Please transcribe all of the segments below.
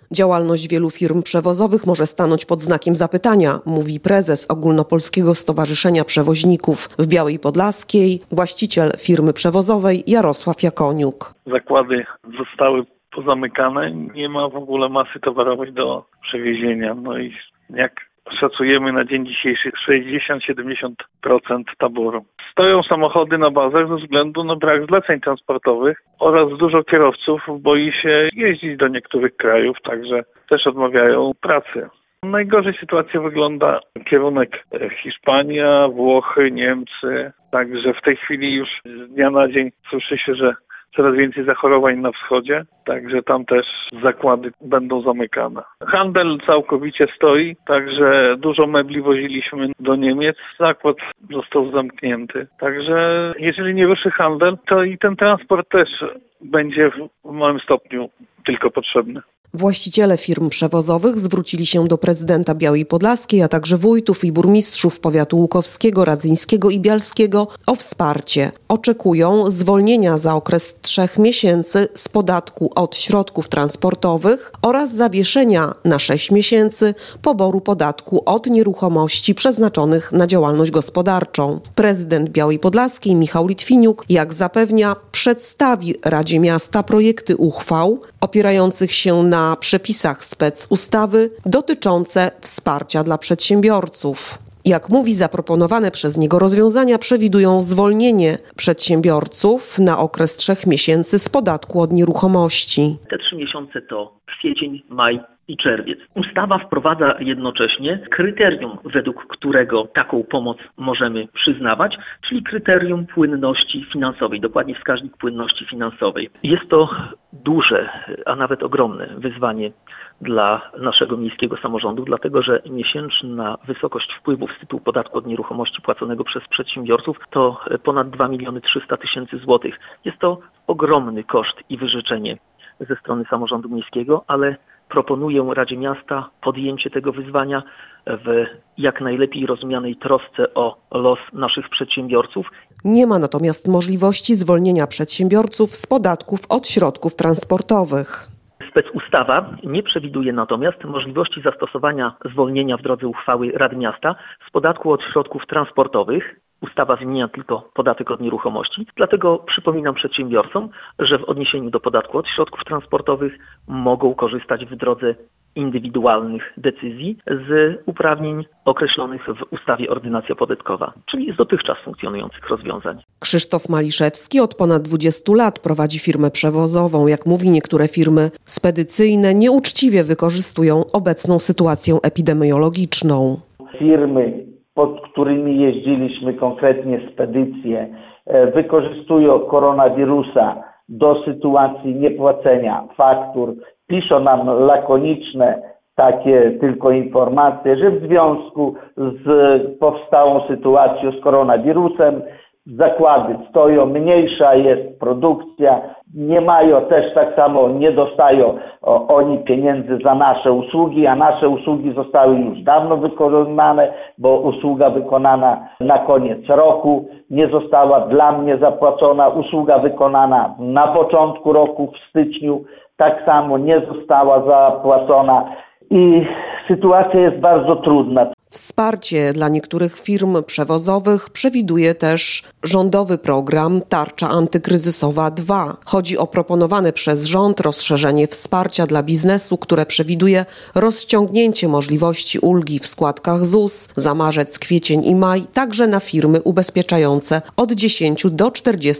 Działalność wielu firm przewozowych może stanąć pod znakiem zapytania, mówi prezes Ogólnopolskiego Stowarzyszenia Przewoźników w Białej Podlaskiej, właściciel firmy przewozowej Jarosław Jakoniuk. Zakłady zostały pozamykane, nie ma w ogóle masy towarowej do przewiezienia. No i jak szacujemy na dzień dzisiejszy 60-70% taboru. Stoją samochody na bazach ze względu na brak zleceń transportowych oraz dużo kierowców boi się jeździć do niektórych krajów, także też odmawiają pracy. Najgorzej sytuacja wygląda kierunek Hiszpania, Włochy, Niemcy, także w tej chwili już z dnia na dzień słyszy się, że coraz więcej zachorowań na wschodzie, także tam też zakłady będą zamykane. Handel całkowicie stoi, także dużo mebli woziliśmy do Niemiec, zakład został zamknięty. Także jeżeli nie ruszy handel, to i ten transport też będzie w małym stopniu tylko potrzebny. Właściciele firm przewozowych zwrócili się do prezydenta Białej Podlaskiej, a także wójtów i burmistrzów powiatu łukowskiego, radzyńskiego i bialskiego o wsparcie. Oczekują zwolnienia za okres 3 miesięcy z podatku od środków transportowych oraz zawieszenia na 6 miesięcy poboru podatku od nieruchomości przeznaczonych na działalność gospodarczą. Prezydent Białej Podlaskiej Michał Litwiniuk, jak zapewnia, przedstawi Radzie Miasta projekty uchwał opierających się na przepisach specustawy dotyczące wsparcia dla przedsiębiorców. Jak mówi, zaproponowane przez niego rozwiązania przewidują zwolnienie przedsiębiorców na okres 3 miesięcy z podatku od nieruchomości. Te 3 miesiące to kwiecień, maj i czerwiec. Ustawa wprowadza jednocześnie kryterium, według którego taką pomoc możemy przyznawać, czyli kryterium płynności finansowej, dokładnie wskaźnik płynności finansowej. Jest to duże, a nawet ogromne wyzwanie dla naszego miejskiego samorządu, dlatego że miesięczna wysokość wpływów z tytułu podatku od nieruchomości płaconego przez przedsiębiorców to ponad 2 300 000 złotych. Jest to ogromny koszt i wyrzeczenie ze strony samorządu miejskiego, ale proponuję Radzie Miasta podjęcie tego wyzwania w jak najlepiej rozumianej trosce o los naszych przedsiębiorców. Nie ma natomiast możliwości zwolnienia przedsiębiorców z podatków od środków transportowych. Specustawa nie przewiduje natomiast możliwości zastosowania zwolnienia w drodze uchwały Rady Miasta z podatku od środków transportowych. Ustawa zmienia tylko podatek od nieruchomości, dlatego przypominam przedsiębiorcom, że w odniesieniu do podatku od środków transportowych mogą korzystać w drodze indywidualnych decyzji z uprawnień określonych w ustawie Ordynacja podatkowa, czyli z dotychczas funkcjonujących rozwiązań. Krzysztof Maliszewski od ponad 20 lat prowadzi firmę przewozową. Jak mówi, niektóre firmy spedycyjne nieuczciwie wykorzystują obecną sytuację epidemiologiczną. Firmy, pod którymi jeździliśmy, konkretnie spedycje, wykorzystują koronawirusa do sytuacji niepłacenia faktur, piszą nam lakoniczne takie tylko informacje, że w związku z powstałą sytuacją z koronawirusem zakłady stoją, mniejsza jest produkcja, nie mają też tak samo, nie dostają oni pieniędzy za nasze usługi, a nasze usługi zostały już dawno wykonane, bo usługa wykonana na koniec roku nie została dla mnie zapłacona, usługa wykonana na początku roku w styczniu tak samo nie została zapłacona i sytuacja jest bardzo trudna. Wsparcie dla niektórych firm przewozowych przewiduje też rządowy program Tarcza Antykryzysowa 2. Chodzi o proponowane przez rząd rozszerzenie wsparcia dla biznesu, które przewiduje rozciągnięcie możliwości ulgi w składkach ZUS za marzec, kwiecień i maj, także na firmy ubezpieczające od 10 do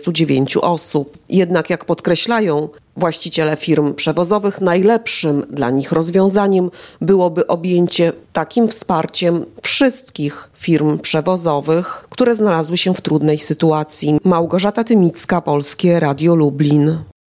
49 osób. Jednak jak podkreślają właściciele firm przewozowych, najlepszym dla nich rozwiązaniem byłoby objęcie takim wsparciem wszystkich firm przewozowych, które znalazły się w trudnej sytuacji. Małgorzata Tymicka, Polskie Radio Lublin.